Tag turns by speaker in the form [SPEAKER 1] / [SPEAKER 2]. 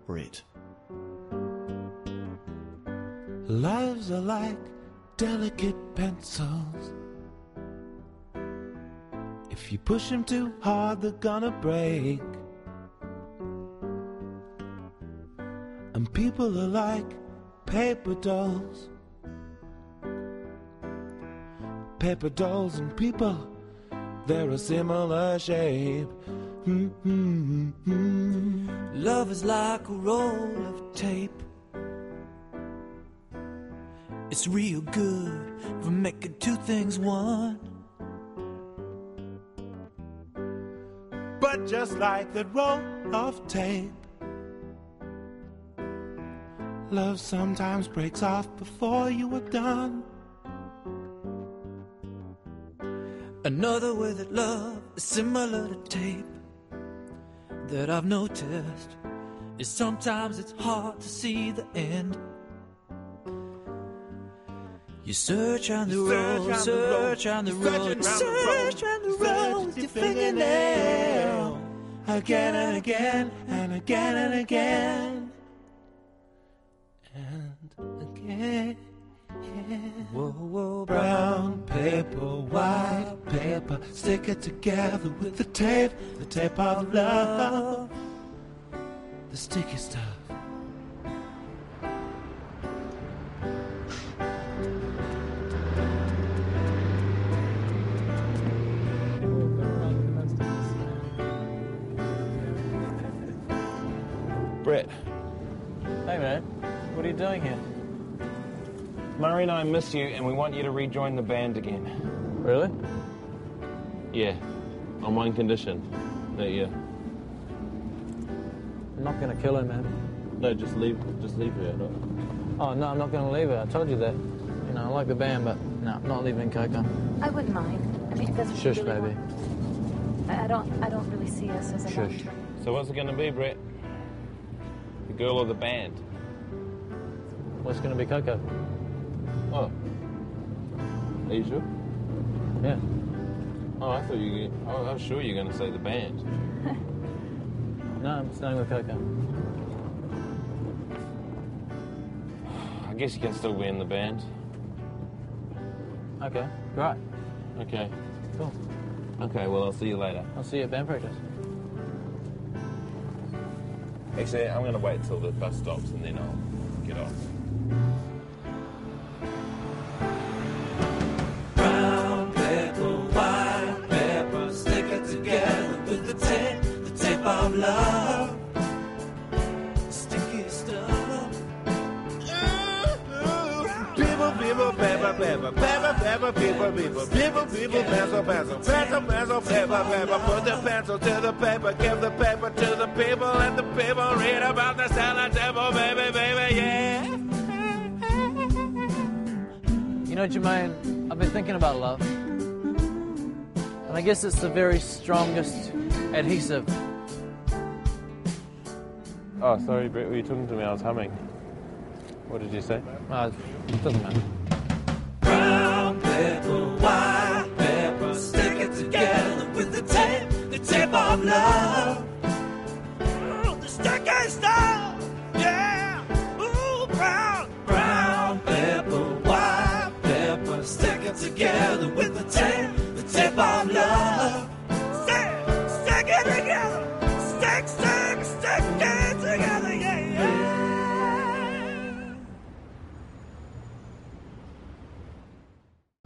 [SPEAKER 1] Brett.
[SPEAKER 2] Lives are like delicate pencils. If you push them too hard, they're gonna break. And people are like paper dolls. Paper dolls and people, they're a similar shape. Love is like a roll of tape. It's real good for making two things one. But just like that roll of tape, love sometimes breaks off before you are done. Another way that love is similar to tape that I've noticed is sometimes it's hard to see the end. You search on the road, search on the road, search on the road with your fingernail, again and again and again and again and again. Whoa, whoa, brown paper, white paper, stick it together with the tape of love, the sticky stuff.
[SPEAKER 1] Brett,
[SPEAKER 3] Hey man, what are you doing here?
[SPEAKER 1] Murray and I miss you and we want you to rejoin the band again.
[SPEAKER 3] Really?
[SPEAKER 1] Yeah, on one condition. That you...
[SPEAKER 3] I'm not gonna kill her, man.
[SPEAKER 1] No, just leave her.
[SPEAKER 3] Oh no, I'm not gonna leave her. I told you that. You know, I like the band, but no, I'm not leaving Coco.
[SPEAKER 4] I wouldn't mind. I mean, if that's what
[SPEAKER 3] Shush,
[SPEAKER 4] you really
[SPEAKER 3] baby.
[SPEAKER 4] want. I don't really see us as a
[SPEAKER 3] Shush.
[SPEAKER 4] long-term.
[SPEAKER 1] So what's it gonna be, Brett? The girl or the band?
[SPEAKER 3] What's gonna be Coco?
[SPEAKER 1] Oh. Are you sure?
[SPEAKER 3] Yeah.
[SPEAKER 1] Oh, I was sure you were gonna say the band.
[SPEAKER 3] No, I'm staying with Coco.
[SPEAKER 1] I guess you can still be in the band.
[SPEAKER 3] Okay, right.
[SPEAKER 1] Okay.
[SPEAKER 3] Cool.
[SPEAKER 1] Okay, well, I'll see you later.
[SPEAKER 3] I'll see you at band practice.
[SPEAKER 1] Actually, I'm going to wait till the bus stops and then I'll get off.
[SPEAKER 2] Brown paper, white paper, stick it together with the tape of love, sticky stuff.
[SPEAKER 5] People, paper, pencil, paper, put the pencil to the paper, give the paper to the people, and the people read about the salad table, baby, yeah.
[SPEAKER 3] You know, Jermaine, I've been thinking about love. And I guess it's the very strongest adhesive.
[SPEAKER 1] Oh, sorry, Brett, were you talking to me? I was humming. What did you say?
[SPEAKER 3] It doesn't matter.
[SPEAKER 2] Brown paper, white paper, stick it together with the tape of love, the sticky stuff.